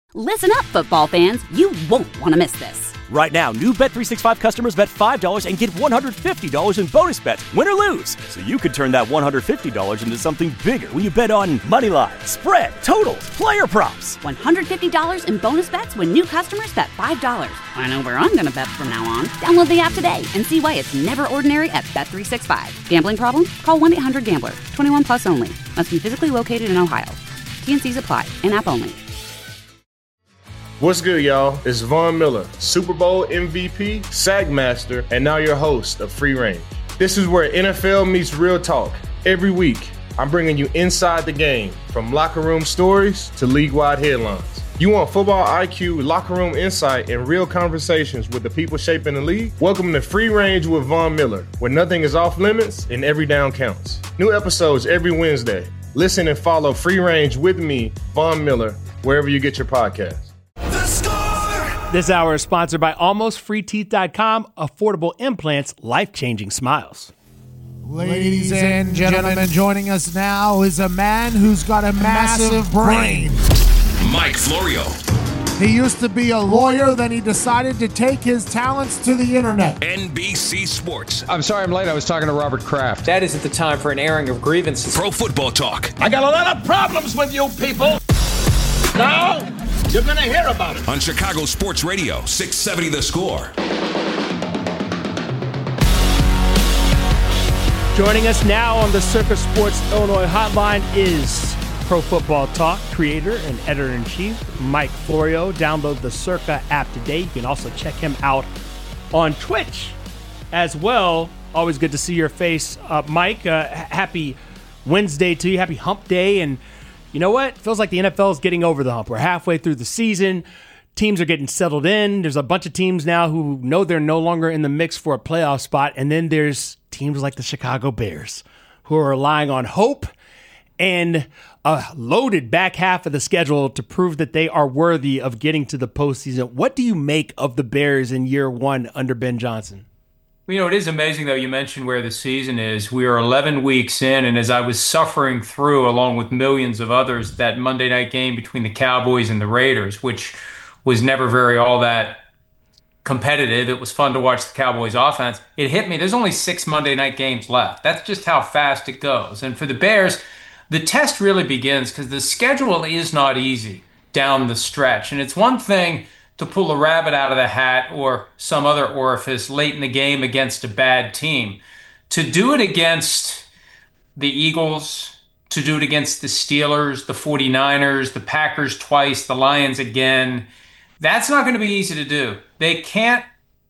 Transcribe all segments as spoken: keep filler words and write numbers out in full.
Listen up, football fans. You won't want to miss this. Right now, new Bet three sixty-five customers bet five dollars and get one hundred fifty dollars in bonus bets, win or lose. So you could turn that one hundred fifty dollars into something bigger when you bet on money line, spread, totals, player props. one hundred fifty dollars in bonus bets when new customers bet five dollars. I know where I'm going to bet from now on. Download the app today and see why it's never ordinary at Bet three sixty-five. Gambling problem? Call one eight hundred gambler. twenty-one plus only. Must be physically located in Ohio. T N Cs apply. In-app only. What's good, y'all? It's Von Miller, Super Bowl M V P, Sack Master, and now your host of Free Range. This is where N F L meets real talk. Every week, I'm bringing you inside the game, from locker room stories to league-wide headlines. You want football I Q, locker room insight, and real conversations with the people shaping the league? Welcome to Free Range with Von Miller, where nothing is off limits and every down counts. New episodes every Wednesday. Listen and follow Free Range with me, Von Miller, wherever you get your podcasts. This hour is sponsored by almost free teeth dot com. Affordable implants, life-changing smiles. Ladies and gentlemen, joining us now is a man who's got a massive brain. Mike Florio. He used to be a lawyer, then he decided to take his talents to the internet. N B C Sports. I'm sorry I'm late. I was talking to Robert Kraft. That isn't the time for an airing of grievances. Pro Football Talk. I got a lot of problems with you people. Now, you're going to hear about it. On Chicago Sports Radio, six seventy The Score. Joining us now on the Circa Sports Illinois hotline is Pro Football Talk creator and editor-in-chief Mike Florio. Download the Circa app today. You can also check him out on Twitch as well. Always good to see your face. Uh, Mike, uh, happy Wednesday to you. Happy hump day. And you know what? It feels like the N F L is getting over the hump. We're halfway through the season. Teams are getting settled in. There's a bunch of teams now who know they're no longer in the mix for a playoff spot. And then there's teams like the Chicago Bears who are relying on hope and a loaded back half of the schedule to prove that they are worthy of getting to the postseason. What do you make of the Bears in year one under Ben Johnson? You know, it is amazing, though, you mentioned where the season is. We are eleven weeks in, and as I was suffering through, along with millions of others, that Monday night game between the Cowboys and the Raiders, which was never very all that competitive. It was fun to watch the Cowboys offense. It hit me. There's only six Monday night games left. That's just how fast it goes. And for the Bears, the test really begins because the schedule is not easy down the stretch. And it's one thing to pull a rabbit out of the hat or some other orifice late in the game against a bad team. To do it against the Eagles, to do it against the Steelers, the forty-niners, the Packers twice, the Lions again, that's not going to be easy to do. They can't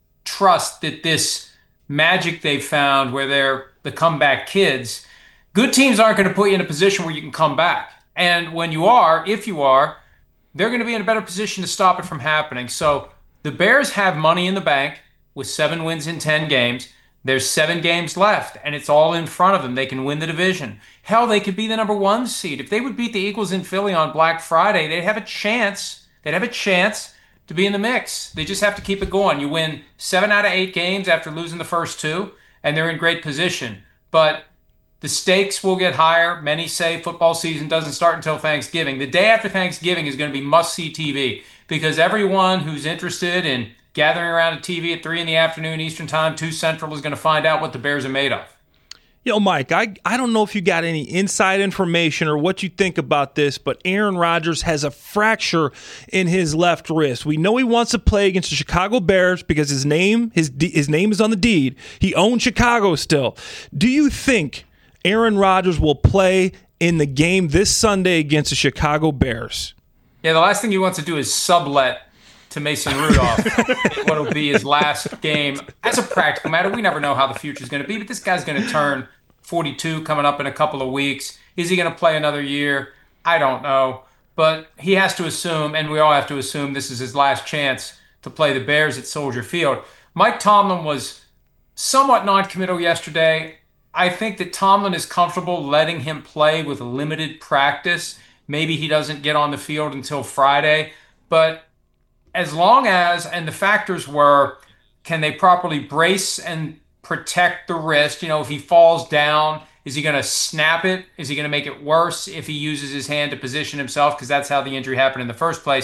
trust that this magic they've found where they're the comeback kids, good teams aren't going to put you in a position where you can come back. And when you are, if you are, they're going to be in a better position to stop it from happening. So the Bears have money in the bank with seven wins in ten games. There's seven games left, and it's all in front of them. They can win the division. Hell, they could be the number one seed. If they would beat the Eagles in Philly on Black Friday, they'd have a chance. They'd have a chance to be in the mix. They just have to keep it going. You win seven out of eight games after losing the first two, and they're in great position. But the stakes will get higher. Many say football season doesn't start until Thanksgiving. The day after Thanksgiving is going to be must-see T V because everyone who's interested in gathering around a T V at three in the afternoon Eastern Time, two Central, is going to find out what the Bears are made of. Yo, Mike, I, I don't know if you got any inside information or what you think about this, but Aaron Rodgers has a fracture in his left wrist. We know he wants to play against the Chicago Bears because his name his his name is on the deed. He owns Chicago still. Do you think Aaron Rodgers will play in the game this Sunday against the Chicago Bears? Yeah, the last thing he wants to do is sublet to Mason Rudolph what will be his last game. As a practical matter, we never know how the future is going to be, but this guy's going to turn forty-two coming up in a couple of weeks. Is he going to play another year? I don't know. But he has to assume, and we all have to assume, this is his last chance to play the Bears at Soldier Field. Mike Tomlin was somewhat non-committal yesterday. I think that Tomlin is comfortable letting him play with limited practice. Maybe he doesn't get on the field until Friday. But as long as, and the factors were, can they properly brace and protect the wrist? You know, if he falls down, is he going to snap it? Is he going to make it worse if he uses his hand to position himself? Because that's how the injury happened in the first place.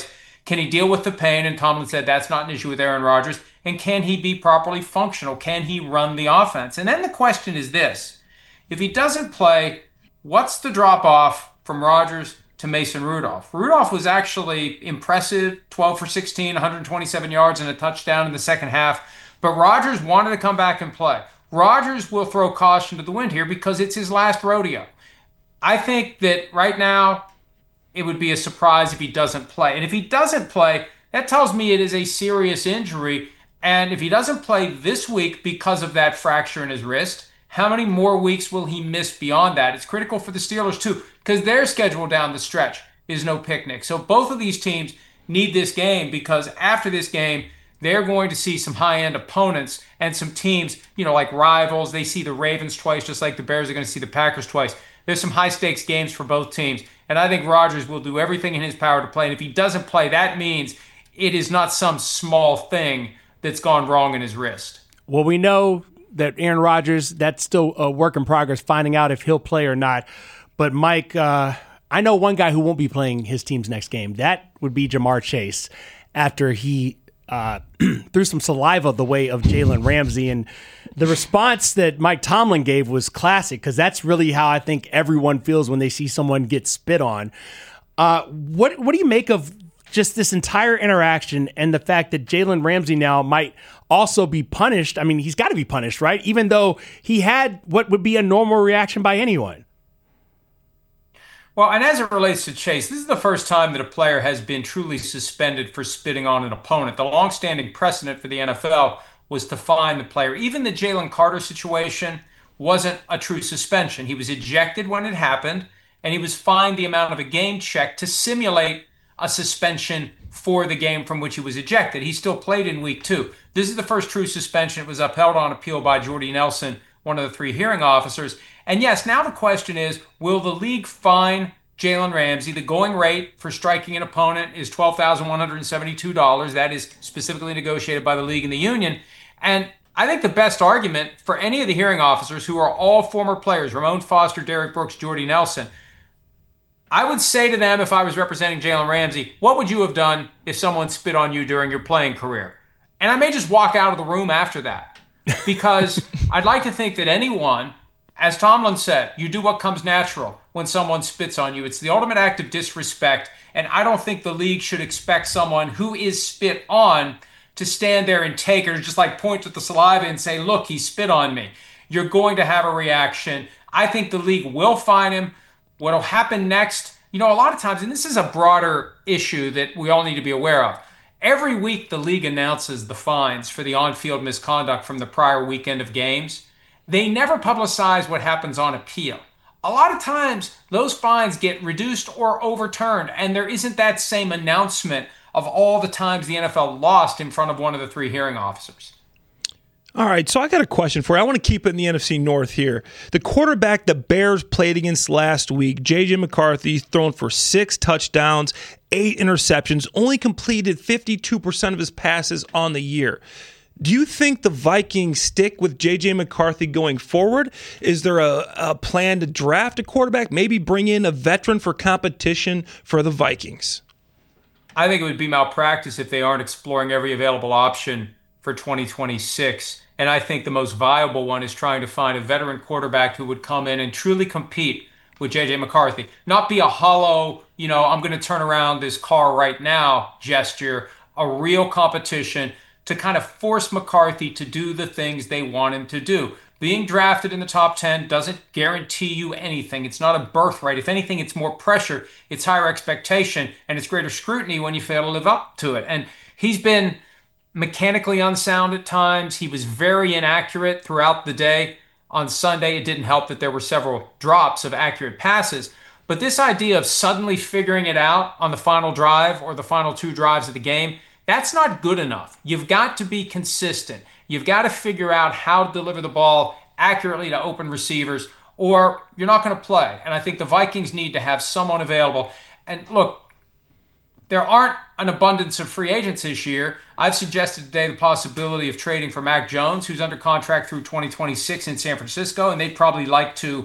Can he deal with the pain? And Tomlin said that's not an issue with Aaron Rodgers. And can he be properly functional? Can he run the offense? And then the question is this. If he doesn't play, what's the drop-off from Rodgers to Mason Rudolph? Rudolph was actually impressive, twelve for sixteen, one hundred twenty-seven yards and a touchdown in the second half. But Rodgers wanted to come back and play. Rodgers will throw caution to the wind here because it's his last rodeo. I think that right now it would be a surprise if he doesn't play. And if he doesn't play, that tells me it is a serious injury. And if he doesn't play this week because of that fracture in his wrist, how many more weeks will he miss beyond that? It's critical for the Steelers too, because their schedule down the stretch is no picnic. So both of these teams need this game because after this game, they're going to see some high-end opponents and some teams, you know, like rivals. They see the Ravens twice, just like the Bears are going to see the Packers twice. There's some high-stakes games for both teams. And I think Rodgers will do everything in his power to play. And if he doesn't play, that means it is not some small thing that's gone wrong in his wrist. Well, we know that Aaron Rodgers, that's still a work in progress, finding out if he'll play or not. But, Mike, uh, I know one guy who won't be playing his team's next game. That would be Ja'Marr Chase after he uh, threw some saliva the way of Jalen Ramsey. And the response that Mike Tomlin gave was classic because that's really how I think everyone feels when they see someone get spit on. Uh, what what do you make of just this entire interaction and the fact that Jalen Ramsey now might also be punished? I mean, he's got to be punished, right? Even though he had what would be a normal reaction by anyone. Well, and as it relates to Chase, this is the first time that a player has been truly suspended for spitting on an opponent. The longstanding precedent for the N F L was to fine the player. Even the Jalen Carter situation wasn't a true suspension. He was ejected when it happened, and he was fined the amount of a game check to simulate a suspension for the game from which he was ejected. He still played in week two. This is the first true suspension. It was upheld on appeal by Jordy Nelson, one of the three hearing officers. And yes, now the question is, will the league fine Jalen Ramsey? The going rate for striking an opponent is twelve thousand one hundred seventy-two dollars. That is specifically negotiated by the league and the union. And I think the best argument for any of the hearing officers who are all former players, Ramon Foster, Derek Brooks, Jordy Nelson, I would say to them if I was representing Jalen Ramsey, what would you have done if someone spit on you during your playing career? And I may just walk out of the room after that because I'd like to think that anyone, as Tomlin said, you do what comes natural when someone spits on you. It's the ultimate act of disrespect, and I don't think the league should expect someone who is spit on to stand there and take it or just like point with the saliva and say, look, he spit on me. You're going to have a reaction. I think the league will fine him. What'll happen next, you know, a lot of times, and this is a broader issue that we all need to be aware of. Every week, the league announces the fines for the on-field misconduct from the prior weekend of games. They never publicize what happens on appeal. A lot of times, those fines get reduced or overturned, and there isn't that same announcement of all the times the N F L lost in front of one of the three hearing officers. All right, so I got a question for you. I want to keep it in the N F C North here. The quarterback the Bears played against last week, J J McCarthy, thrown for six touchdowns, eight interceptions, only completed fifty-two percent of his passes on the year. Do you think the Vikings stick with J J McCarthy going forward? Is there a, a plan to draft a quarterback, maybe bring in a veteran for competition for the Vikings? I think it would be malpractice if they aren't exploring every available option for twenty twenty-six. And I think the most viable one is trying to find a veteran quarterback who would come in and truly compete with J J McCarthy. Not be a hollow, you know, I'm going to turn around this car right now gesture, a real competition to kind of force McCarthy to do the things they want him to do. Being drafted in the top ten doesn't guarantee you anything. It's not a birthright. If anything, it's more pressure, it's higher expectation, and it's greater scrutiny when you fail to live up to it. And he's been mechanically unsound at times. He was very inaccurate throughout the day. On Sunday, it didn't help that there were several drops of accurate passes. But this idea of suddenly figuring it out on the final drive or the final two drives of the game, that's not good enough. You've got to be consistent. You've got to figure out how to deliver the ball accurately to open receivers, or you're not going to play. And I think the Vikings need to have someone available. And look, there aren't an abundance of free agents this year. I've suggested today the possibility of trading for Mac Jones, who's under contract through twenty twenty-six in San Francisco, and they'd probably like to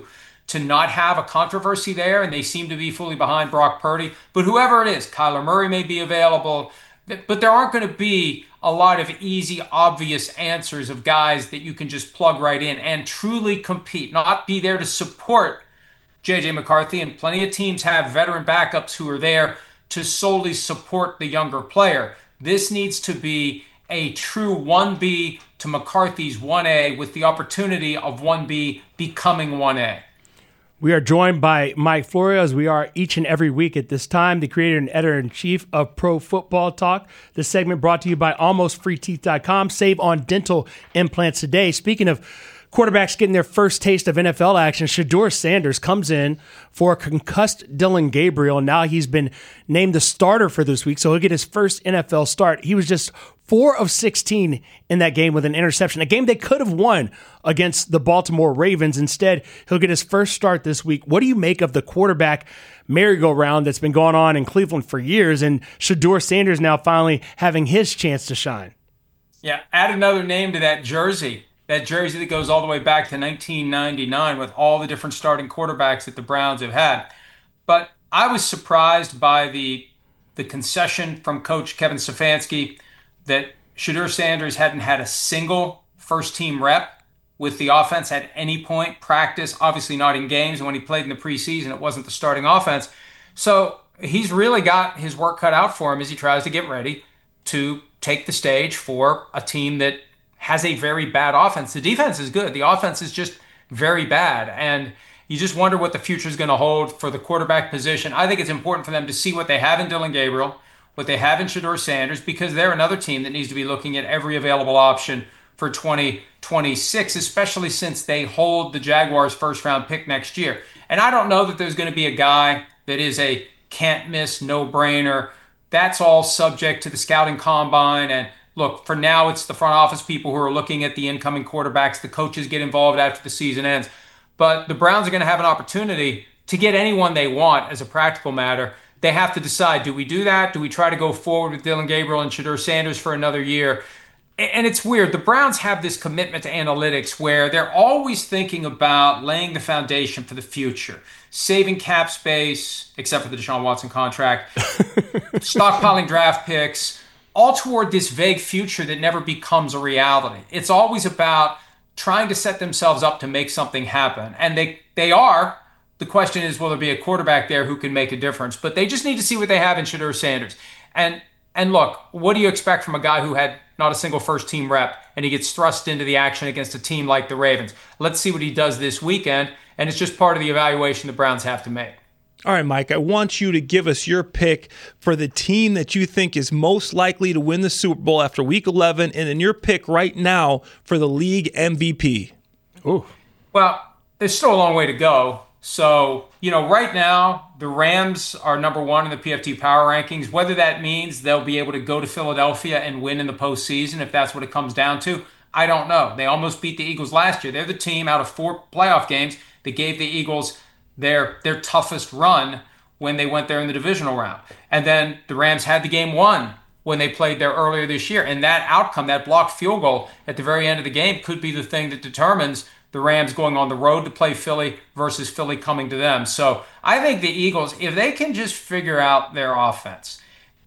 to not have a controversy there, and they seem to be fully behind Brock Purdy. But whoever it is, Kyler Murray may be available, but there aren't going to be a lot of easy, obvious answers of guys that you can just plug right in and truly compete, not be there to support J J McCarthy. And plenty of teams have veteran backups who are there to solely support the younger player. This needs to be a true one B to McCarthy's one A with the opportunity of one B becoming one A. We are joined by Mike Florio, as we are each and every week at this time, the creator and editor-in-chief of Pro Football Talk. This segment brought to you by almost free teeth dot com. Save on dental implants today. Speaking of quarterbacks getting their first taste of N F L action, Shedeur Sanders comes in for a concussed Dillon Gabriel. Now he's been named the starter for this week, so he'll get his first N F L start. He was just four of sixteen in that game with an interception, a game they could have won against the Baltimore Ravens. Instead, he'll get his first start this week. What do you make of the quarterback merry-go-round that's been going on in Cleveland for years, and Shedeur Sanders now finally having his chance to shine? Yeah, add another name to that jersey. That jersey that goes all the way back to nineteen ninety-nine with all the different starting quarterbacks that the Browns have had. But I was surprised by the the concession from Coach Kevin Stefanski that Shedeur Sanders hadn't had a single first-team rep with the offense at any point, practice, obviously not in games. And when he played in the preseason, it wasn't the starting offense. So he's really got his work cut out for him as he tries to get ready to take the stage for a team that has a very bad offense. The defense is good. The offense is just very bad. And you just wonder what the future is going to hold for the quarterback position. I think it's important for them to see what they have in Dillon Gabriel, what they have in Shedeur Sanders, because they're another team that needs to be looking at every available option for twenty twenty-six, especially since they hold the Jaguars' first-round pick next year. And I don't know that there's going to be a guy that is a can't-miss, no-brainer. That's all subject to the scouting combine. And look, for now, it's the front office people who are looking at the incoming quarterbacks. The coaches get involved after the season ends. But the Browns are going to have an opportunity to get anyone they want as a practical matter. They have to decide, do we do that? Do we try to go forward with Dillon Gabriel and Shedeur Sanders for another year? And it's weird. The Browns have this commitment to analytics where they're always thinking about laying the foundation for the future, saving cap space, except for the Deshaun Watson contract, stockpiling draft picks, all toward this vague future that never becomes a reality. It's always about trying to set themselves up to make something happen. And they, they are. The question is, will there be a quarterback there who can make a difference? But they just need to see what they have in Shedeur Sanders. And and look, what do you expect from a guy who had not a single first-team rep and he gets thrust into the action against a team like the Ravens? Let's see what he does this weekend, and it's just part of the evaluation the Browns have to make. All right, Mike, I want you to give us your pick for the team that you think is most likely to win the Super Bowl after Week eleven, and then your pick right now for the league M V P. Ooh. Well, there's still a long way to go. So, you know, right now, the Rams are number one in the P F T Power Rankings. Whether that means they'll be able to go to Philadelphia and win in the postseason, if that's what it comes down to, I don't know. They almost beat the Eagles last year. They're the team out of four playoff games that gave the Eagles their their toughest run when they went there in the divisional round. And then the Rams had the game won when they played there earlier this year. And that outcome, that blocked field goal at the very end of the game, could be the thing that determines the Rams going on the road to play Philly versus Philly coming to them. So I think the Eagles, if they can just figure out their offense,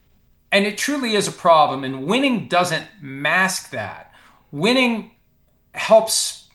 and it truly is a problem, and winning doesn't mask that. Winning helps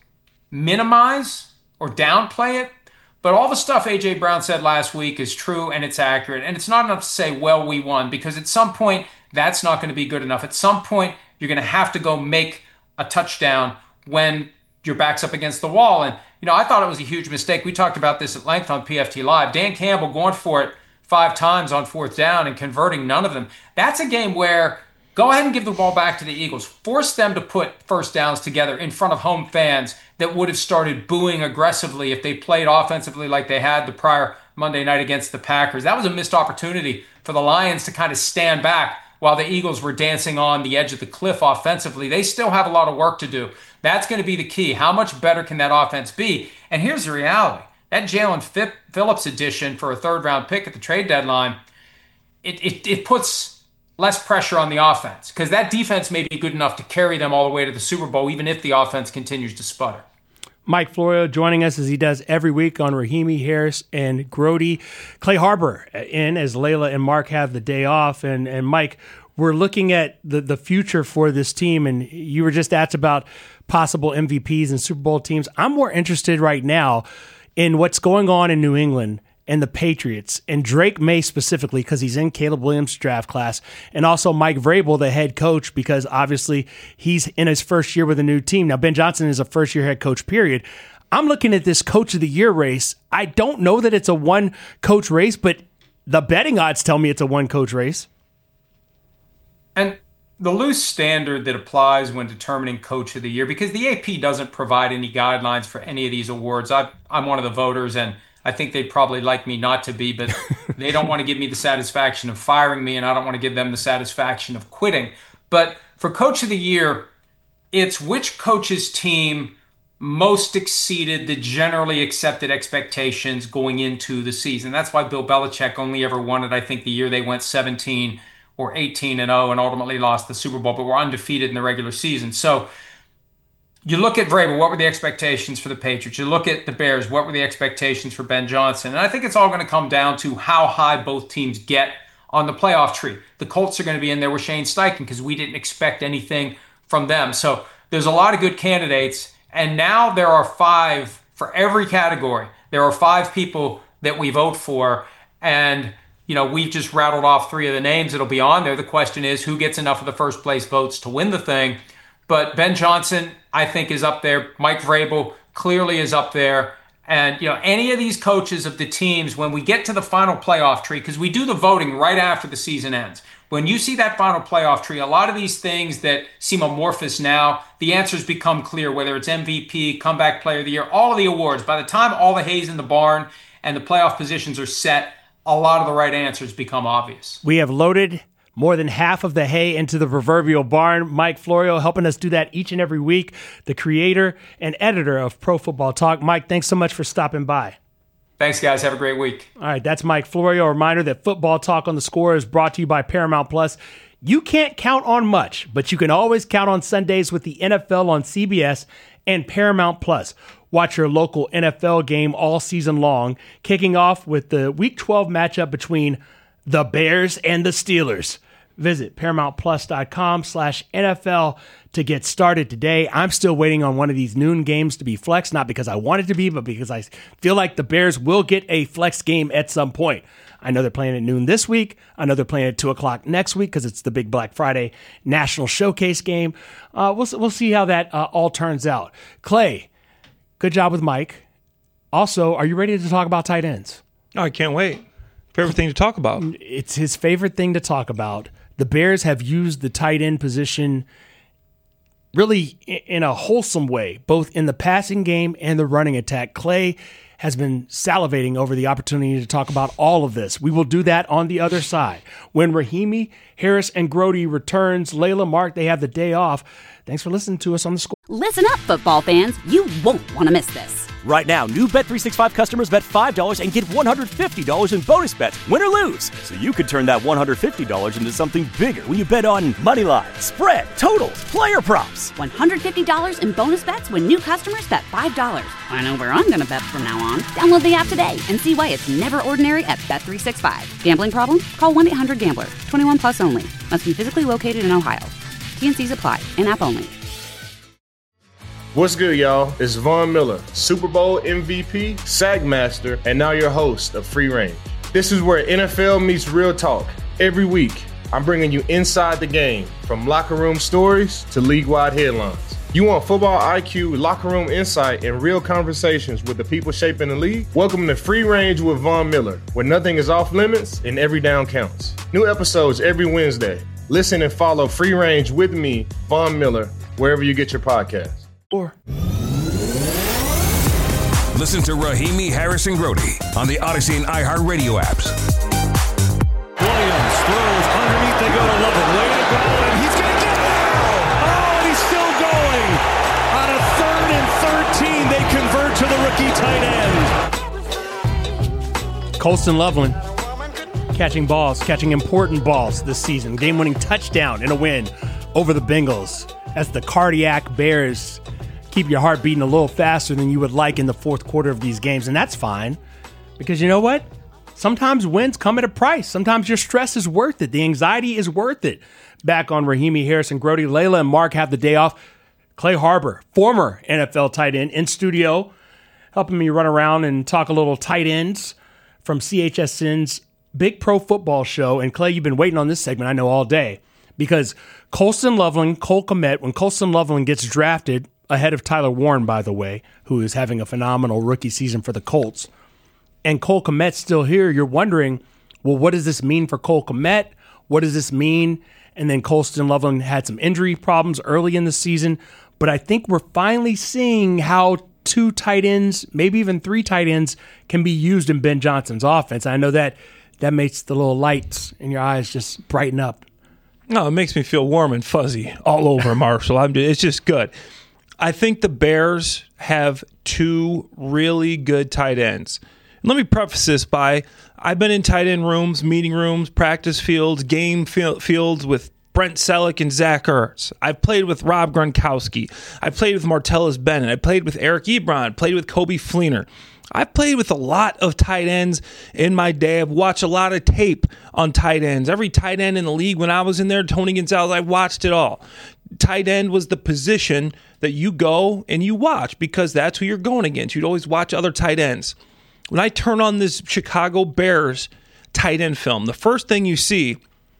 minimize or downplay it, but all the stuff A J Brown said last week is true and it's accurate. And it's not enough to say, well, we won, because at some point, that's not going to be good enough. At some point, you're going to have to go make a touchdown when your back's up against the wall. And, you know, I thought it was a huge mistake. We talked about this at length on P F T Live. Dan Campbell going for it five times on fourth down and converting none of them. That's a game where go ahead and give the ball back to the Eagles. Force them to put first downs together in front of home fans that would have started booing aggressively if they played offensively like they had the prior Monday night against the Packers. That was a missed opportunity for the Lions to kind of stand back while the Eagles were dancing on the edge of the cliff offensively. They still have a lot of work to do. That's going to be the key. How much better can that offense be? And here's the reality. That Jalen Phillips addition for a third-round pick at the trade deadline, it, it, it puts less pressure on the offense, because that defense may be good enough to carry them all the way to the Super Bowl, even if the offense continues to sputter. Mike Florio joining us as he does every week on Rahimi, Harris, and Grote. Clay Harbor in as Layla and Mark have the day off. And, and Mike, we're looking at the, the future for this team, and you were just asked about possible M V Ps and Super Bowl teams. I'm more interested right now in what's going on in New England and the Patriots, and Drake May specifically because he's in Caleb Williams' draft class, and also Mike Vrabel, the head coach, because obviously he's in his first year with a new team. Now, Ben Johnson is a first-year head coach, period. I'm looking at this Coach of the Year race. I don't know that it's a one-coach race, but the betting odds tell me it's a one-coach race. And the loose standard that applies when determining Coach of the Year, because the A P doesn't provide any guidelines for any of these awards. I've, I'm one of the voters, and I think they'd probably like me not to be, but they don't want to give me the satisfaction of firing me, and I don't want to give them the satisfaction of quitting. But for Coach of the Year, it's which coach's team most exceeded the generally accepted expectations going into the season. That's why Bill Belichick only ever won it, I think, the year they went seventeen or eighteen and oh and ultimately lost the Super Bowl, but were undefeated in the regular season. So you look at Vrabel, what were the expectations for the Patriots? You look at the Bears, what were the expectations for Ben Johnson? And I think it's all going to come down to how high both teams get on the playoff tree. The Colts are going to be in there with Shane Steichen because we didn't expect anything from them. So there's a lot of good candidates, and now there are five for every category. There are five people that we vote for, and you know, we've just rattled off three of the names that'll be on there. The question is, who gets enough of the first place votes to win the thing? But Ben Johnson, I think, is up there. Mike Vrabel clearly is up there. And, you know, any of these coaches of the teams, when we get to the final playoff tree, because we do the voting right after the season ends. When you see that final playoff tree, a lot of these things that seem amorphous now, the answers become clear, whether it's M V P, Comeback Player of the Year, all of the awards. By the time all the hay's in the barn and the playoff positions are set, a lot of the right answers become obvious. We have loaded more than half of the hay into the proverbial barn. Mike Florio helping us do that each and every week, the creator and editor of Pro Football Talk. Mike, thanks so much for stopping by. Thanks, guys. Have a great week. All right, that's Mike Florio. A reminder that Football Talk on the Score is brought to you by Paramount Plus. You can't count on much, but you can always count on Sundays with the N F L on C B S and Paramount Plus. Watch your local N F L game all season long, kicking off with the Week twelve matchup between the Bears and the Steelers. Visit ParamountPlus.com slash NFL to get started today. I'm still waiting on one of these noon games to be flexed, not because I want it to be, but because I feel like the Bears will get a flex game at some point. I know they're playing at noon this week. I know they're playing at two o'clock next week because it's the big Black Friday National Showcase game. Uh, we'll, we'll see how that uh, all turns out. Clay, good job with Mike. Also, are you ready to talk about tight ends? Oh, I can't wait. Favorite thing to talk about. It's his favorite thing to talk about. The Bears have used the tight end position really in a wholesome way, both in the passing game and the running attack. Clay has been salivating over the opportunity to talk about all of this. We will do that on the other side. When Rahimi, Harris, and Grote returns, Layla, Mark, they have the day off. Thanks for listening to us on The Score. Listen up, football fans. You won't want to miss this. Right now, new Bet three sixty-five customers bet five dollars and get one hundred fifty dollars in bonus bets, win or lose. So you could turn that one hundred fifty dollars into something bigger when you bet on money line, spread, totals, player props. one hundred fifty dollars in bonus bets when new customers bet five dollars. I know where I'm going to bet from now on. Download the app today and see why it's never ordinary at Bet three sixty-five. Gambling problem? Call one eight hundred gambler. twenty-one plus only. Must be physically located in Ohio. T and C's apply. In-app only. What's good, y'all? It's Von Miller, Super Bowl M V P, SAG Master, and now your host of Free Range. This is where N F L meets real talk. Every week, I'm bringing you inside the game, from locker room stories to league-wide headlines. You want football I Q, locker room insight, and real conversations with the people shaping the league? Welcome to Free Range with Von Miller, where nothing is off limits and every down counts. New episodes every Wednesday. Listen and follow Free Range with me, Von Miller, wherever you get your podcasts. Or listen to Rahimi, Harris, and Grote on the Odyssey and iHeartRadio apps. Williams throws underneath. They go to Lovett. Way to go, and he's going to get there. Oh, he's still going. On a third and thirteen, they convert to the rookie tight end. Colston Loveland catching balls, catching important balls this season. Game-winning touchdown in a win over the Bengals as the cardiac Bears keep your heart beating a little faster than you would like in the fourth quarter of these games. And that's fine, because you know what? Sometimes wins come at a price. Sometimes your stress is worth it. The anxiety is worth it. Back on Rahimi, Harrison, Grody, Layla, and Mark have the day off. Clay Harbor, former N F L tight end, in studio, helping me run around and talk a little tight ends from C H S N's Big Pro Football Show. And Clay, you've been waiting on this segment, I know, all day, because Colston Loveland, Cole Kmet, when Colston Loveland gets drafted, ahead of Tyler Warren, by the way, who is having a phenomenal rookie season for the Colts, and Cole Kmet's still here, you're wondering, well, what does this mean for Cole Kmet? What does this mean? And then Colston Loveland had some injury problems early in the season. But I think we're finally seeing how two tight ends, maybe even three tight ends, can be used in Ben Johnson's offense. I know that that makes the little lights in your eyes just brighten up. No, it makes me feel warm and fuzzy all over, Marshall. I'm, it's just good. I think the Bears have two really good tight ends. Let me preface this by, I've been in tight end rooms, meeting rooms, practice fields, game fields with Brent Selleck and Zach Ertz. I've played with Rob Gronkowski. I played with Martellus Bennett. I played with Eric Ebron. Played with Kobe Fleener. I've played with a lot of tight ends in my day. I've watched a lot of tape on tight ends. Every tight end in the league when I was in there, Tony Gonzalez, I watched it all. Tight end was the position that you go and you watch because that's who you're going against. You'd always watch other tight ends. When I turn on this Chicago Bears tight end film, the first thing you see,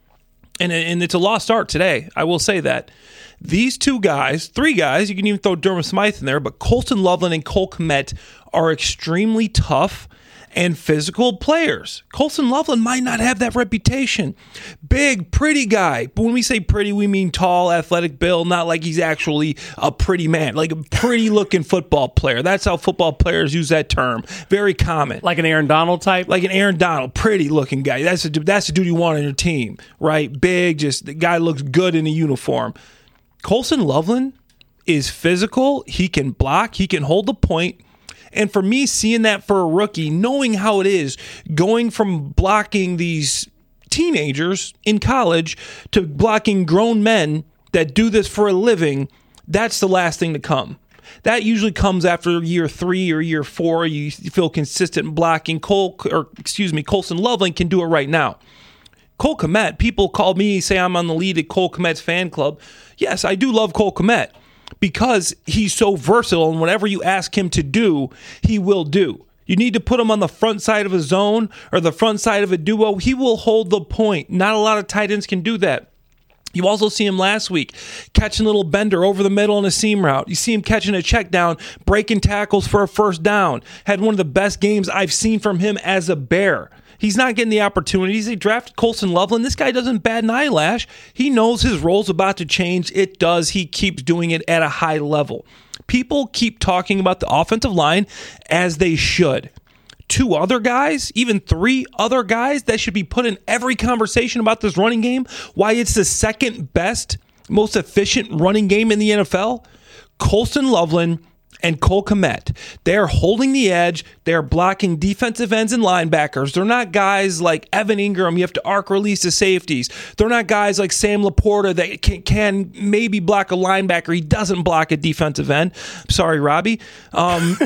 and, and it's a lost art today, I will say that, these two guys, three guys, you can even throw Durham Smythe in there, but Colston Loveland and Cole Kmet are extremely tough and physical players. Colston Loveland might not have that reputation. Big, pretty guy. But when we say pretty, we mean tall, athletic build, not like he's actually a pretty man, like a pretty-looking football player. That's how football players use that term. Very common. Like an Aaron Donald type? Like an Aaron Donald, pretty-looking guy. That's a, that's the dude you want on your team, right? Big, just the guy looks good in a uniform. Colston Loveland is physical. He can block. He can hold the point. And for me, seeing that for a rookie, knowing how it is, going from blocking these teenagers in college to blocking grown men that do this for a living, that's the last thing to come. That usually comes after year three or year four. You feel consistent blocking. Cole, or excuse me, Colston Loveland can do it right now. Cole Kmet, people call me, say I'm on the lead at Cole Kmet's fan club. Yes, I do love Cole Kmet, because he's so versatile, and whatever you ask him to do, he will do. You need to put him on the front side of a zone or the front side of a duo, he will hold the point. Not a lot of tight ends can do that. You also see him last week catching a little bender over the middle on a seam route. You see him catching a check down, breaking tackles for a first down. Had one of the best games I've seen from him as a Bear. He's not getting the opportunities. They drafted Colston Loveland. This guy doesn't bat an eyelash. He knows his role's about to change. It does. He keeps doing it at a high level. People keep talking about the offensive line as they should. Two other guys, even three other guys that should be put in every conversation about this running game, why it's the second best, most efficient running game in the N F L, Colston Loveland and Cole Kmet. They're holding the edge. They're blocking defensive ends and linebackers. They're not guys like Evan Ingram. You have to arc release the safeties. They're not guys like Sam Laporta that can, can maybe block a linebacker. He doesn't block a defensive end. Sorry, Robbie. Um,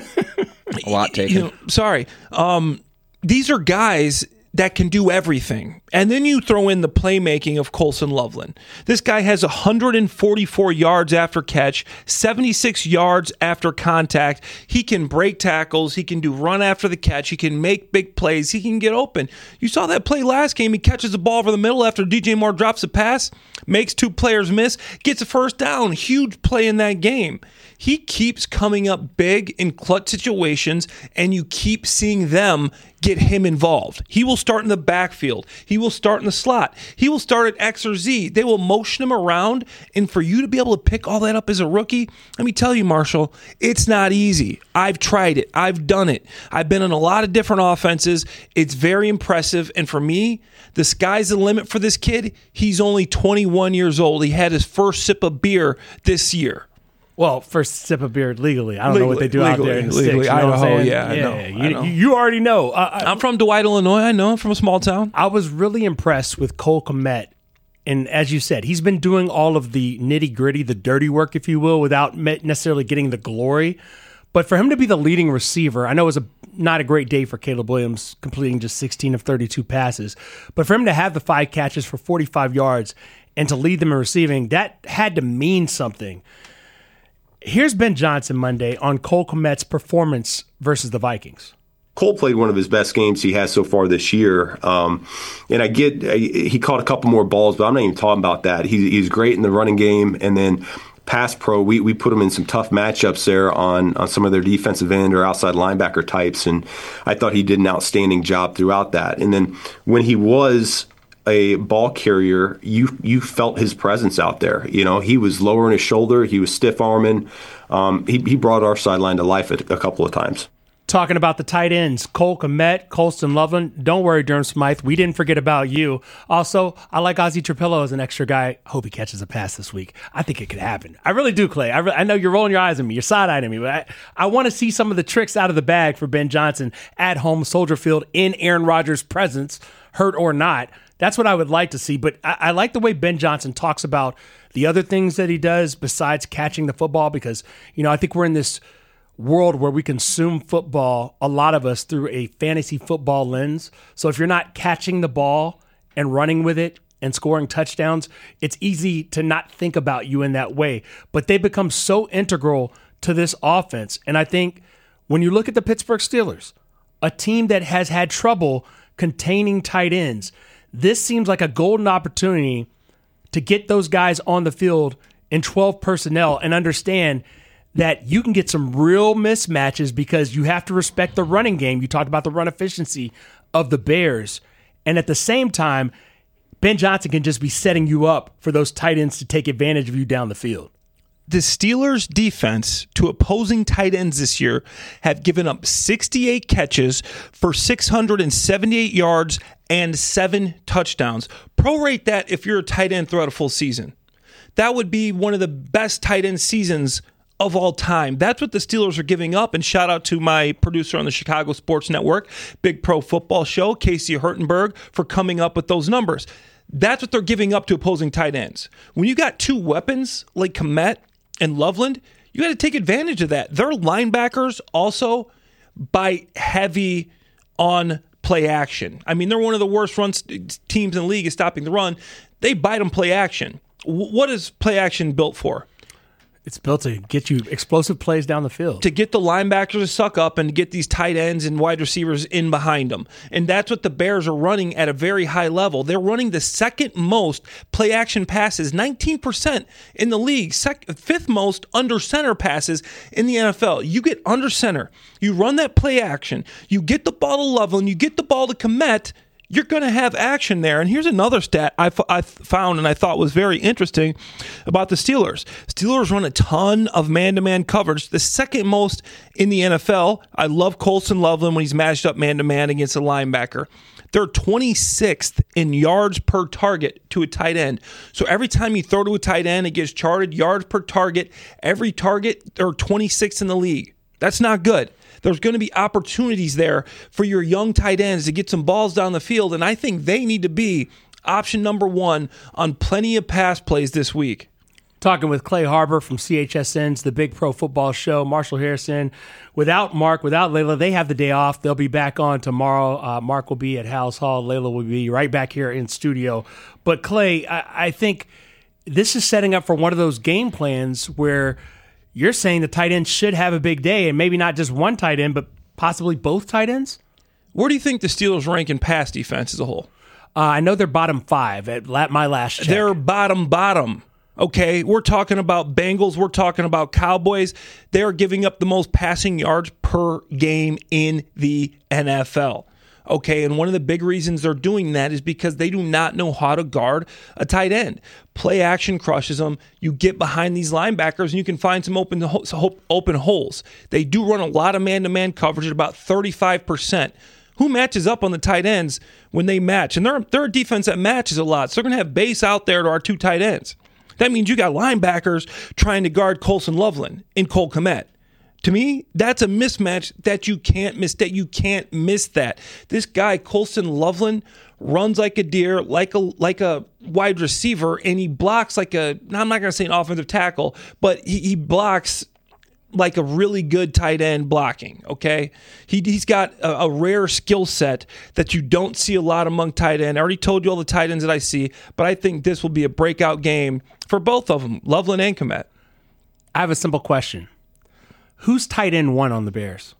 a lot taken. You know, sorry. Um, these are guys that can do everything. And then you throw in the playmaking of Colston Loveland. This guy has one hundred forty-four yards after catch, seventy-six yards after contact. He can break tackles. He can do run after the catch. He can make big plays. He can get open. You saw that play last game. He catches the ball over the middle after D J Moore drops a pass, makes two players miss, gets a first down. Huge play in that game. He keeps coming up big in clutch situations, and you keep seeing them get him involved. He will start in the backfield. He will start in the slot. He will start at X or Z. They will motion him around, and for you to be able to pick all that up as a rookie, let me tell you, Marshall, it's not easy. I've tried it. I've done it. I've been in a lot of different offenses. It's very impressive, and for me, the sky's the limit for this kid. He's only twenty-one years old. He had his first sip of beer this year. Well, first sip of beer legally. I don't legally, know what they do legally, out there in the legally, sticks. You know what I'm Idaho, saying? yeah, I yeah, know, you, I know. you already know. Uh, I'm from Dwight, Illinois. I know. I'm from a small town. I was really impressed with Cole Kmet And as you said, he's been doing all of the nitty-gritty, the dirty work, if you will, without necessarily getting the glory. But for him to be the leading receiver, I know it was a, not a great day for Caleb Williams, completing just sixteen of thirty-two passes. But for him to have the five catches for forty-five yards and to lead them in receiving, that had to mean something. Here's Ben Johnson Monday on Cole Kmet's performance versus the Vikings. Cole played one of his best games he has so far this year. Um, and I get, he caught a couple more balls, but I'm not even talking about that. He, he's great in the running game. And then pass pro, we, we put him in some tough matchups there on, on some of their defensive end or outside linebacker types. And I thought he did an outstanding job throughout that. And then when he was a ball carrier, you you felt his presence out there. You know, he was lowering his shoulder. He was stiff arming. Um, he, he brought our sideline to life a, a couple of times. Talking about the tight ends, Cole Kmet, Colston Loveland. Don't worry, Durham Smythe. We didn't forget about you. Also, I like Ozzie Trapillo as an extra guy. Hope he catches a pass this week. I think it could happen. I really do, Clay. I, re- I know you're rolling your eyes at me. You're side-eyeing me. But I, I want to see some of the tricks out of the bag for Ben Johnson at home, Soldier Field, in Aaron Rodgers' presence, hurt or not. That's what I would like to see. But I, I like the way Ben Johnson talks about the other things that he does besides catching the football because, you know, I think we're in this world where we consume football, a lot of us, through a fantasy football lens. So if you're not catching the ball and running with it and scoring touchdowns, it's easy to not think about you in that way. But they become so integral to this offense. And I think when you look at the Pittsburgh Steelers, a team that has had trouble containing tight ends, this seems like a golden opportunity to get those guys on the field in twelve personnel and understand that you can get some real mismatches because you have to respect the running game. You talked about the run efficiency of the Bears. And at the same time, Ben Johnson can just be setting you up for those tight ends to take advantage of you down the field. The Steelers' defense to opposing tight ends this year have given up sixty-eight catches for six hundred seventy-eight yards and seven touchdowns. Prorate that if you're a tight end throughout a full season. That would be one of the best tight end seasons of all time. That's what the Steelers are giving up. And shout out to my producer on the Chicago Sports Network, Big Pro Football Show, Casey Hurtenberg, for coming up with those numbers. That's what they're giving up to opposing tight ends. When you got two weapons like Kmet and Loveland, you got to take advantage of that. Their linebackers also bite heavy on play action. I mean, they're one of the worst run teams in the league at stopping the run. They bite on play action. What is play action built for? It's built to get you explosive plays down the field. To get the linebackers to suck up and to get these tight ends and wide receivers in behind them. And that's what the Bears are running at a very high level. They're running the second most play action passes, nineteen percent in the league, sec- fifth most under center passes in the N F L. You get under center, you run that play action, you get the ball to Loveland, you get the ball to Kmet, you're going to have action there. And here's another stat I, f- I found and I thought was very interesting about the Steelers. Steelers run a ton of man-to-man coverage, the second most in the N F L. I love Colston Loveland when he's matched up man-to-man against a linebacker. They're twenty-sixth in yards per target to a tight end. So every time you throw to a tight end, it gets charted yards per target. Every target, they're twenty-sixth in the league. That's not good. There's going to be opportunities there for your young tight ends to get some balls down the field, and I think they need to be option number one on plenty of pass plays this week. Talking with Clay Harbor from C H S N's The Big Pro Football Show. Marshall Harrison, without Mark, without Layla, they have the day off. They'll be back on tomorrow. Uh, Mark will be at House Hall. Layla will be right back here in studio. But Clay, I, I think this is setting up for one of those game plans where you're saying the tight end should have a big day, and maybe not just one tight end, but possibly both tight ends? Where do you think the Steelers rank in pass defense as a whole? Uh, I know they're bottom five at my last check. They're bottom, bottom. Okay, we're talking about Bengals. We're talking about Cowboys. They're giving up the most passing yards per game in the N F L. Okay, and one of the big reasons they're doing that is because they do not know how to guard a tight end. Play action crushes them. You get behind these linebackers and you can find some open open holes. They do run a lot of man-to-man coverage at about thirty-five percent. Who matches up on the tight ends when they match? And they're, they're a defense that matches a lot, so they're going to have base out there to our two tight ends. That means you got linebackers trying to guard Colston Loveland and Cole Kmet. To me, that's a mismatch that you can't miss. That you can't miss that. This guy, Colston Loveland, runs like a deer, like a like a wide receiver, and he blocks like a. I'm not going to say an offensive tackle, but he, he blocks like a really good tight end blocking. Okay, he he's got a, a rare skill set that you don't see a lot among tight end. I already told you all the tight ends that I see, but I think this will be a breakout game for both of them, Loveland and Kmet. I have a simple question. Who's tight end one on the Bears?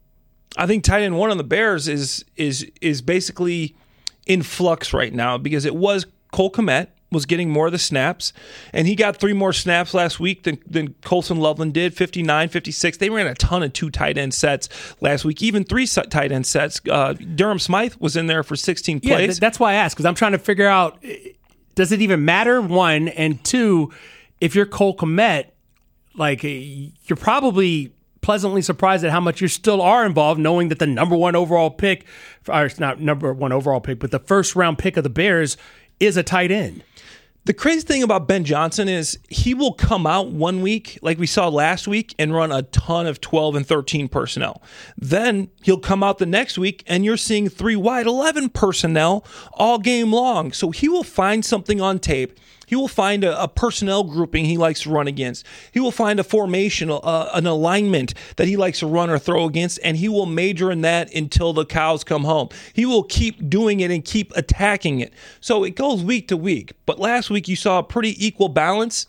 I think tight end one on the Bears is is is basically in flux right now because it was Cole Kmet was getting more of the snaps, and he got three more snaps last week than, than Colston Loveland did, fifty-nine, fifty-six. They ran a ton of two tight end sets last week, even three tight end sets. Uh, Durham Smythe was in there for sixteen plays. Yeah, th- that's why I asked, because I'm trying to figure out, does it even matter, one, and two, if you're Cole Kmet, like, you're probably pleasantly surprised at how much you still are involved, knowing that the number one overall pick, or it's not number one overall pick, but the first round pick of the Bears is a tight end. The crazy thing about Ben Johnson is he will come out one week, like we saw last week, and run a ton of twelve and thirteen personnel. Then he'll come out the next week, and you're seeing three wide eleven personnel all game long. So he will find something on tape. He will find a, a personnel grouping he likes to run against. He will find a formation, uh, an alignment that he likes to run or throw against, and he will major in that until the cows come home. He will keep doing it and keep attacking it. So it goes week to week. But last week you saw a pretty equal balance.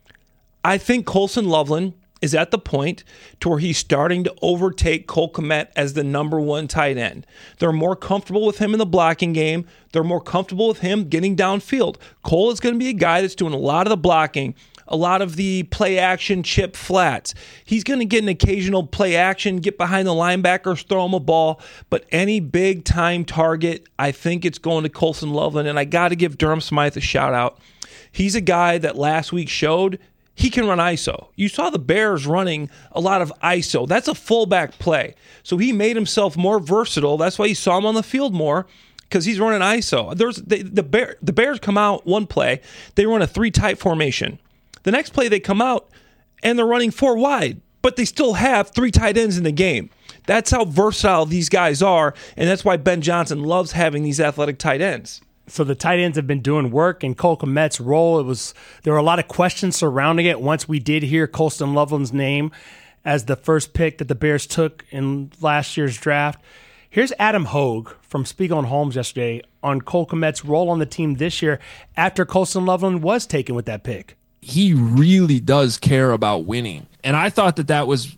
I think Colston Loveland is at the point to where he's starting to overtake Cole Kmet as the number one tight end. They're more comfortable with him in the blocking game. They're more comfortable with him getting downfield. Cole is going to be a guy that's doing a lot of the blocking, a lot of the play action chip flats. He's going to get an occasional play action, get behind the linebackers, throw him a ball. But any big time target, I think it's going to Colston Loveland. And I got to give Durham Smythe a shout out. He's a guy that last week showed he can run I S O. You saw the Bears running a lot of I S O. That's a fullback play. So he made himself more versatile. That's why you saw him on the field more, because he's running I S O. There's the the, Bear, the Bears come out one play, they run a three-tight formation. The next play they come out and they're running four wide, but they still have three tight ends in the game. That's how versatile these guys are, and that's why Ben Johnson loves having these athletic tight ends. So the tight ends have been doing work, and Cole Kmet's role, it was there were a lot of questions surrounding it once we did hear Colston Loveland's name as the first pick that the Bears took in last year's draft. Here's Adam Hogue from Spiegel and Holmes yesterday on Cole Kmet's role on the team this year after Colston Loveland was taken with that pick. He really does care about winning, and I thought that that was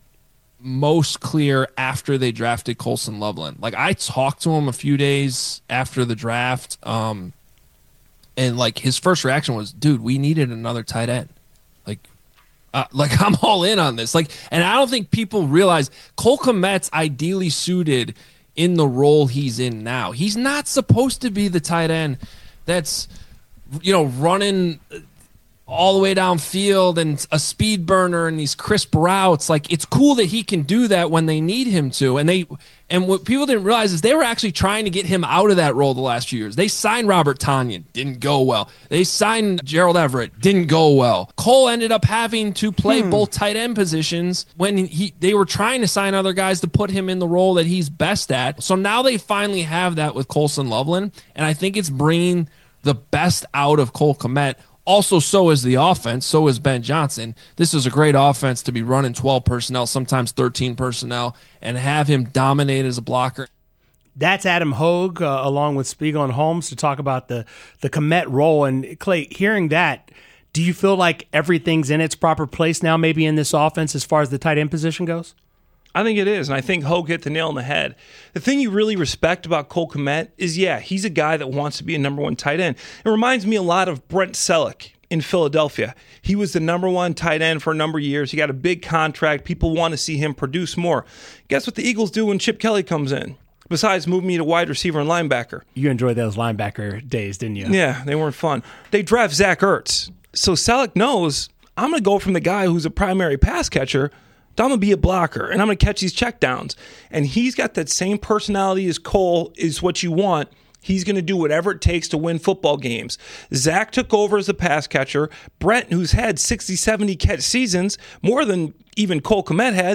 most clear after they drafted Colston Loveland. Like, I talked to him a few days after the draft, um, and like his first reaction was, "Dude, we needed another tight end. Like, uh, like I'm all in on this." Like, and I don't think people realize Cole Kmet's ideally suited in the role he's in now. He's not supposed to be the tight end that's, you know, running all the way downfield and a speed burner and these crisp routes. Like, it's cool that he can do that when they need him to. And they, and what people didn't realize is they were actually trying to get him out of that role the last few years. They signed Robert Tonyan, didn't go well. They signed Gerald Everett, didn't go well. Cole ended up having to play hmm. both tight end positions when he they were trying to sign other guys to put him in the role that he's best at. So now they finally have that with Colston Loveland, and I think it's bringing the best out of Cole Kmet. Also, so is the offense. So is Ben Johnson. This is a great offense to be running twelve personnel, sometimes thirteen personnel, and have him dominate as a blocker. That's Adam Hogue, uh, along with Spiegel and Holmes, to talk about the, the Kmet role. And, Clay, hearing that, do you feel like everything's in its proper place now, maybe in this offense, as far as the tight end position goes? I think it is, and I think Hogue hit the nail on the head. The thing you really respect about Cole Kmet is, yeah, he's a guy that wants to be a number one tight end. It reminds me a lot of Brent Selleck in Philadelphia. He was the number one tight end for a number of years. He got a big contract. People want to see him produce more. Guess what the Eagles do when Chip Kelly comes in? Besides moving me to wide receiver and linebacker. You enjoyed those linebacker days, didn't you? Yeah, they weren't fun. They draft Zach Ertz. So Selleck knows, I'm going to go from the guy who's a primary pass catcher, I'm going to be a blocker, and I'm going to catch these checkdowns. And he's got that same personality as Cole, is what you want. He's going to do whatever it takes to win football games. Zach took over as a pass catcher. Brent, who's had sixty, seventy catch seasons, more than even Cole Kmet had,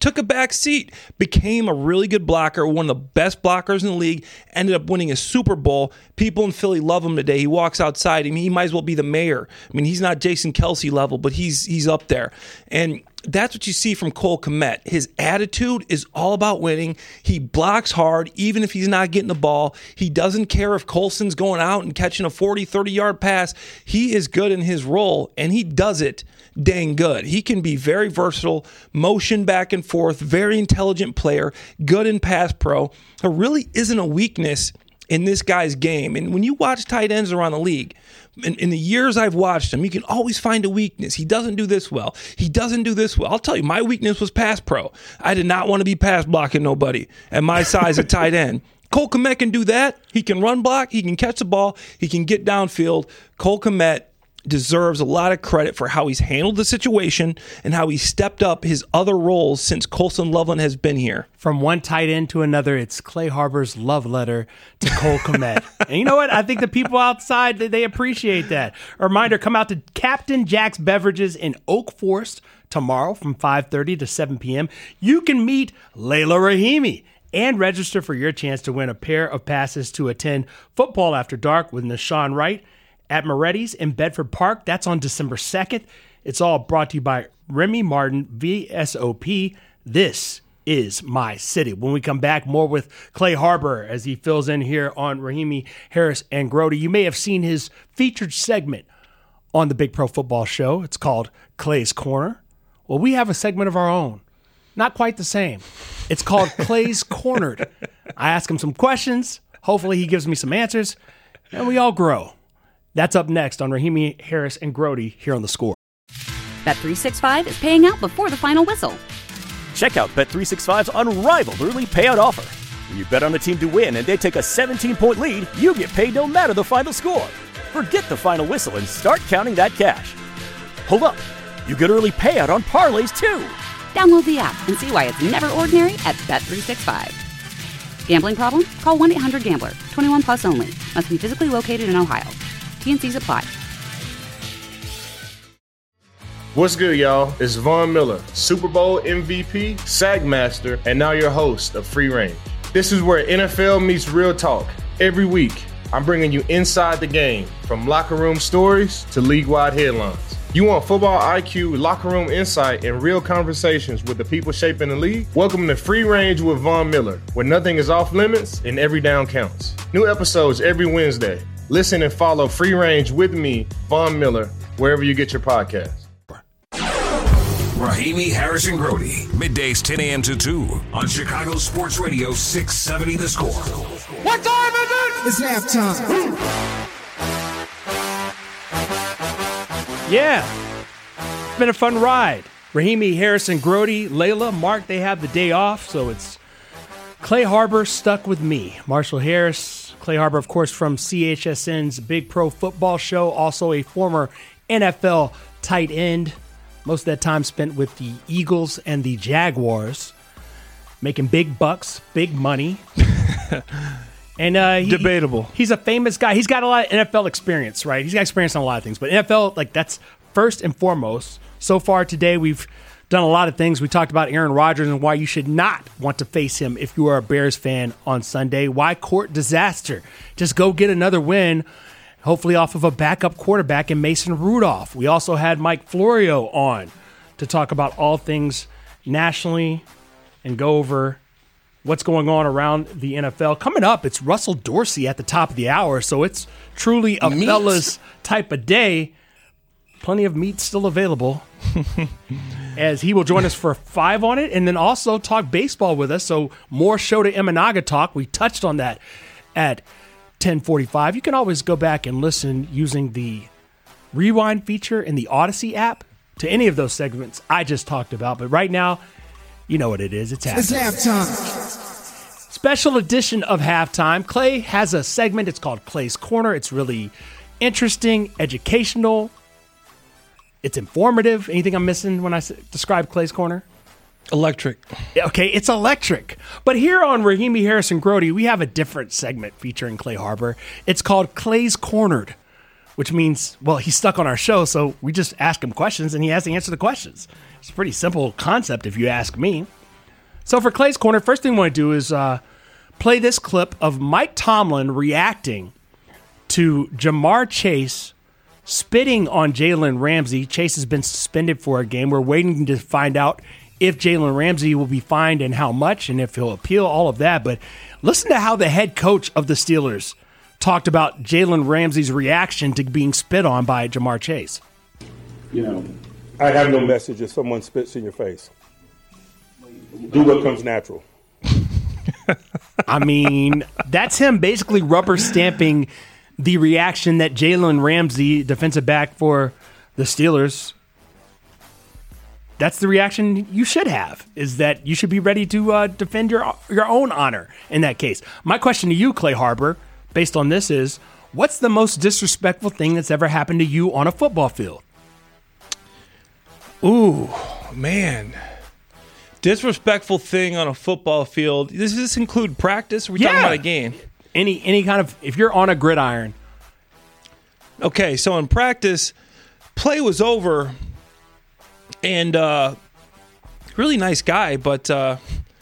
took a back seat, became a really good blocker, one of the best blockers in the league, ended up winning a Super Bowl. People in Philly love him today. He walks outside. I mean, he might as well be the mayor. I mean, he's not Jason Kelce level, but he's he's up there. And that's what you see from Cole Kmet. His attitude is all about winning. He blocks hard, even if he's not getting the ball. He doesn't care if Colson's going out and catching a forty, thirty-yard pass. He is good in his role, and he does it dang good. He can be very versatile, motion back and forth, very intelligent player, good in pass pro. There really isn't a weakness in this guy's game. And when you watch tight ends around the league, in, in the years I've watched him, you can always find a weakness. He doesn't do this well. He doesn't do this well. I'll tell you, my weakness was pass pro. I did not want to be pass blocking nobody at my size at tight end. Cole Kmet can do that. He can run block. He can catch the ball. He can get downfield. Cole Kmet deserves a lot of credit for how he's handled the situation and how he's stepped up his other roles since Colson Loveland has been here. From one tight end to another, it's Clay Harbor's love letter to Cole Kmet. And you know what? I think the people outside, they appreciate that. A reminder, come out to Captain Jack's Beverages in Oak Forest tomorrow from five thirty to seven p.m. You can meet Layla Rahimi and register for your chance to win a pair of passes to attend Football After Dark with Nashawn Wright at Moretti's in Bedford Park. That's on December second. It's all brought to you by Remy Martin, V S O P. This is my city. When we come back, more with Clay Harbor as he fills in here on Rahimi, Harris, and Grody. You may have seen his featured segment on the Big Pro Football Show. It's called Clay's Corner. Well, we have a segment of our own. Not quite the same. It's called Clay's Cornered. I ask him some questions. Hopefully he gives me some answers, and we all grow. That's up next on Rahimi, Harris, and Grody here on The Score. Bet three sixty-five is paying out before the final whistle. Check out Bet three sixty-five's unrivaled early payout offer. When you bet on a team to win and they take a seventeen-point lead, you get paid no matter the final score. Forget the final whistle and start counting that cash. Hold up. You get early payout on parlays, too. Download the app and see why it's never ordinary at Bet three sixty-five. Gambling problem? Call one eight hundred gambler. twenty-one plus only. Must be physically located in Ohio. T and C's apply. What's good, y'all? It's Von Miller, Super Bowl M V P, Sack Master, and now your host of Free Range. This is where N F L meets real talk. Every week, I'm bringing you inside the game, from locker room stories to league-wide headlines. You want football I Q, locker room insight, and real conversations with the people shaping the league? Welcome to Free Range with Von Miller, where nothing is off limits and every down counts. New episodes every Wednesday. Listen and follow Free Range with me, Von Miller, wherever you get your podcasts. Rahimi, Harris, and Grody, middays ten a.m. to two on Chicago Sports Radio six seventy The Score. What time is it? It's halftime. Yeah, it's been a fun ride. Rahimi, Harris, and Grody, Layla, Mark, they have the day off, so it's Clay Harbor stuck with me. Marshall Harris, Clay Harbor, of course, from C H S N's Big Pro Football Show, also a former N F L tight end. Most of that time spent with the Eagles and the Jaguars, making big bucks, big money. And uh, he, debatable. He's a famous guy. He's got a lot of N F L experience, right? He's got experience on a lot of things, but N F L, like, that's first and foremost. So far today, we've done a lot of things. We talked about Aaron Rodgers and why you should not want to face him if you are a Bears fan on Sunday. Why court disaster? Just go get another win, hopefully off of a backup quarterback in Mason Rudolph. We also had Mike Florio on to talk about all things nationally and go over what's going on around the N F L. Coming up, it's Russell Dorsey at the top of the hour, so it's truly a meat. Fellas type of day. Plenty of meat still available as he will join us for five on it and then also talk baseball with us. So more Shota Imanaga talk. We touched on that at ten forty-five. You can always go back and listen using the rewind feature in the Odyssey app to any of those segments I just talked about. But right now, you know what it is. It's halftime. It's halftime. Special edition of Halftime. Clay has a segment. It's called Clay's Corner. It's really interesting, educational. It's informative. Anything I'm missing when I describe Clay's Corner? Electric. Okay, it's electric. But here on Rahimi, Harris, and Grody, we have a different segment featuring Clay Harbor. It's called Clay's Cornered, which means, well, he's stuck on our show, so we just ask him questions, and he has to answer the questions. It's a pretty simple concept if you ask me. So for Clay's Corner, first thing I want to do is uh, play this clip of Mike Tomlin reacting to Ja'Marr Chase spitting on Jalen Ramsey. Chase has been suspended for a game. We're waiting to find out if Jalen Ramsey will be fined and how much, and if he'll appeal, all of that. But listen to how the head coach of the Steelers talked about Jalen Ramsey's reaction to being spit on by Ja'Marr Chase. You know, I have no message if someone spits in your face. Do what comes natural. I mean, that's him basically rubber stamping the reaction that Jalen Ramsey, defensive back for the Steelers, that's the reaction you should have, is that you should be ready to uh, defend your your own honor in that case. My question to you, Clay Harbor, based on this is, what's the most disrespectful thing that's ever happened to you on a football field? Ooh, man. Disrespectful thing on a football field. Does this include practice? Are we Yeah. talking about a game? Any any kind of, if you're on a gridiron. Okay, so in practice, play was over, and uh, really nice guy, but uh,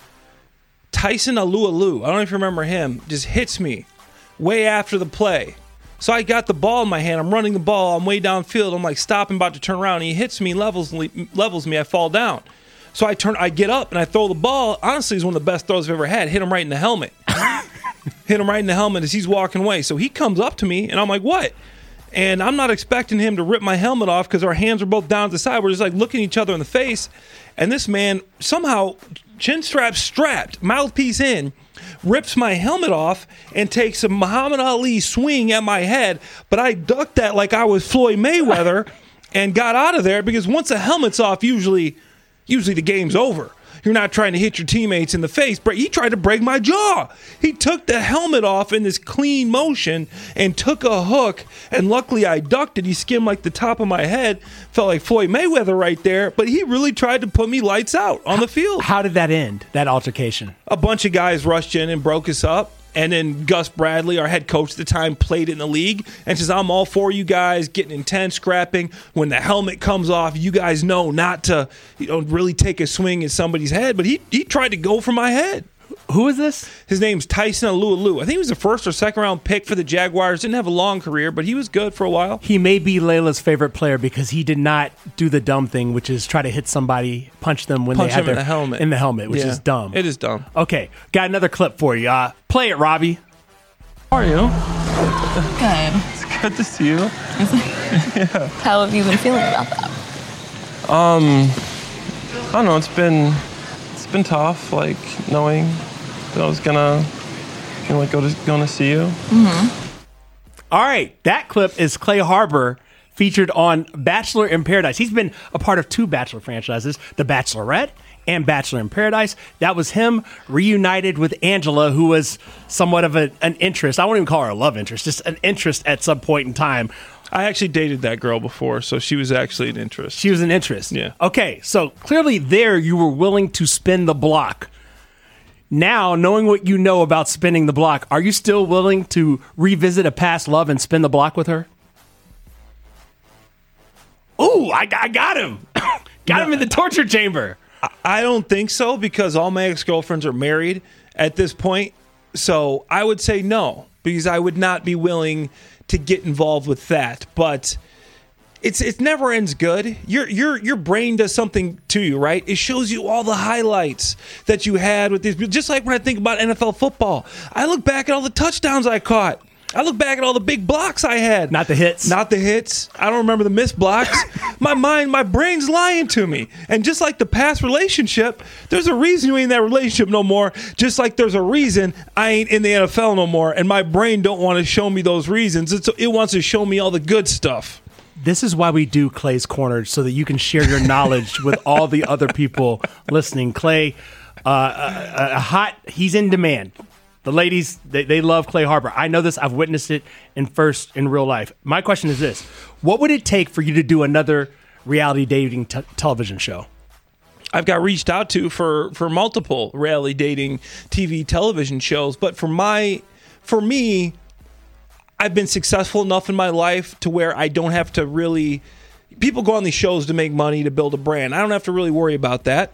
Tyson Alualu, I don't know if you remember him, just hits me way after the play. So I got the ball in my hand. I'm running the ball. I'm way downfield. I'm like stopping, about to turn around. And he hits me, levels levels me. I fall down. So I turn, I get up and I throw the ball. Honestly, it's one of the best throws I've ever had. Hit him right in the helmet. Hit him right in the helmet as he's walking away. So he comes up to me and I'm like, what? And I'm not expecting him to rip my helmet off because our hands are both down to the side. We're just like looking each other in the face. And this man somehow, chin strap strapped, mouthpiece in, rips my helmet off and takes a Muhammad Ali swing at my head. But I ducked that like I was Floyd Mayweather and got out of there, because once the helmet's off, usually usually the game's over. You're not trying to hit your teammates in the face. But he tried to break my jaw. He took the helmet off in this clean motion and took a hook. And luckily I ducked it. He skimmed like the top of my head. Felt like Floyd Mayweather right there. But he really tried to put me lights out on the field. How did that end, that altercation? A bunch of guys rushed in and broke us up. And then Gus Bradley, our head coach at the time, played in the league and says, I'm all for you guys getting intense, scrapping. When the helmet comes off, you guys know not to, you know, really take a swing at somebody's head. But he he tried to go for my head. Who is this? His name's Tyson Alualu. I think he was a first or second round pick for the Jaguars. Didn't have a long career, but he was good for a while. He may be Layla's favorite player because he did not do the dumb thing, which is try to hit somebody, punch them when Punch they have them in their the helmet. in the helmet, which Yeah. is dumb. It is dumb. Okay, got another clip for you. Uh, play it, Robbie. How are you? Good. It's good to see you. Yeah. How have you been feeling about that? Um, I don't know. It's been it's been tough, like knowing that I was gonna, gonna like go to gonna see you. Mm-hmm. All right, that clip is Clay Harbor, featured on Bachelor in Paradise. He's been a part of two Bachelor franchises, The Bachelorette and Bachelor in Paradise. That was him reunited with Angela, who was somewhat of a, an interest. I won't even call her a love interest, just an interest at some point in time. I actually dated that girl before, so she was actually an interest. She was an interest. Yeah. Okay, so clearly there you were willing to spin the block. Now, knowing what you know about spinning the block, are you still willing to revisit a past love and spin the block with her? Ooh, I, I got him. got No. him in the torture chamber. I don't think so, because all my ex-girlfriends are married at this point. So I would say no, because I would not be willing to get involved with that. But it's it never ends good. Your your your brain does something to you, right? It shows you all the highlights that you had with these. Just like when I think about N F L football, I look back at all the touchdowns I caught. I look back at all the big blocks I had. Not the hits. Not the hits. I don't remember the missed blocks. my mind, my brain's lying to me. And just like the past relationship, there's a reason you ain't in that relationship no more. Just like there's a reason I ain't in the N F L no more. And my brain don't want to show me those reasons. It's, it wants to show me all the good stuff. This is why we do Clay's Corner, so that you can share your knowledge with all the other people listening. Clay, uh, a, a hot, he's in demand. The ladies, they, they love Clay Harbor. I know this. I've witnessed it in first in real life. My question is this. What would it take for you to do another reality dating t- television show? I've got reached out to for, for multiple reality dating T V television shows. But for my, for me, I've been successful enough in my life to where I don't have to really, people go on these shows to make money, to build a brand. I don't have to really worry about that.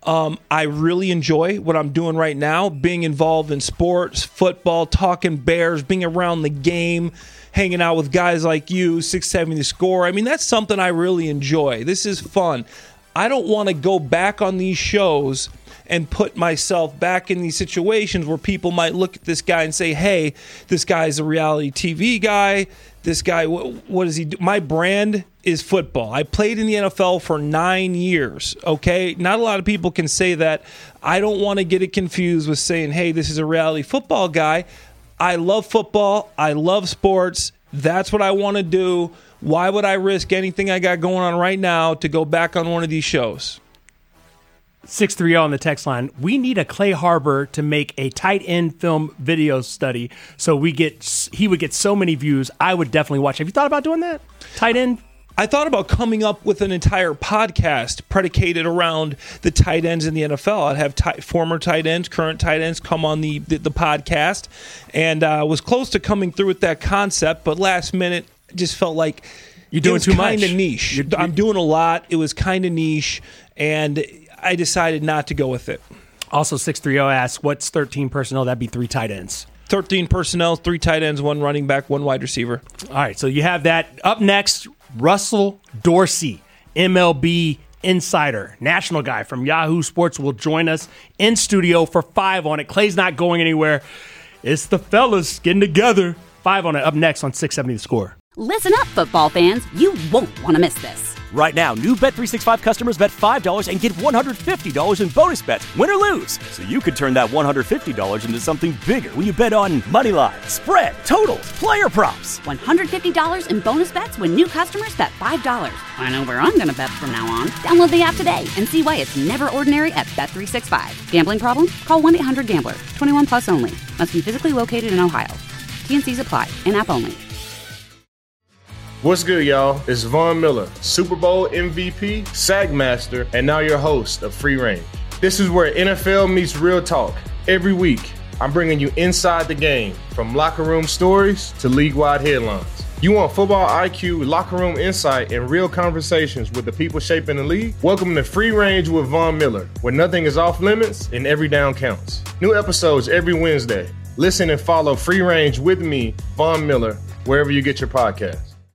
Um, I really enjoy what I'm doing right now, being involved in sports, football, talking Bears, being around the game, hanging out with guys like you, six seventy The Score. I mean, that's something I really enjoy. This is fun. I don't want to go back on these shows and put myself back in these situations where people might look at this guy and say, hey, this guy's a reality T V guy. This guy, what, what does he do? My brand is football. I played in the N F L for nine years, okay? Not a lot of people can say that. I don't want to get it confused with saying, hey, this is a reality football guy. I love football. I love sports. That's what I want to do. Why would I risk anything I got going on right now to go back on one of these shows? six three zero on the text line. We need a Clay Harbor to make a tight end film video study so we get he would get so many views. I would definitely watch. Have you thought about doing that? Tight end? I thought about coming up with an entire podcast predicated around the tight ends in the N F L. I'd have t- former tight ends, current tight ends come on the, the, the podcast, and uh, was close to coming through with that concept, but last minute just felt like you're doing too much. Kind of niche. You're, you're, I'm doing a lot. It was kind of niche, and I decided not to go with it. Also, six three zero asks, what's thirteen personnel? That'd be three tight ends. thirteen personnel, three tight ends, one running back, one wide receiver. All right, so you have that. Up next, Russell Dorsey, M L B insider, national guy from Yahoo Sports, will join us in studio for Five on It. Clay's not going anywhere. It's the fellas getting together. Five on It up next on six seventy The Score. Listen up, football fans. You won't want to miss this. Right now, new Bet three sixty-five customers bet five dollars and get one hundred fifty dollars in bonus bets, win or lose. So you could turn that one hundred fifty dollars into something bigger when you bet on money line, spread, totals, player props. one hundred fifty dollars in bonus bets when new customers bet five dollars. I know where I'm going to bet from now on. Download the app today and see why it's never ordinary at Bet three sixty-five. Gambling problem? Call one eight hundred gambler. twenty-one plus only. Must be physically located in Ohio. T N Cs apply. In-app only. What's good, y'all? It's Von Miller, Super Bowl M V P, Sack Master, and now your host of Free Range. This is where N F L meets real talk. Every week, I'm bringing you inside the game, from locker room stories to league-wide headlines. You want football I Q, locker room insight, and real conversations with the people shaping the league? Welcome to Free Range with Von Miller, where nothing is off limits and every down counts. New episodes every Wednesday. Listen and follow Free Range with me, Von Miller, wherever you get your podcasts.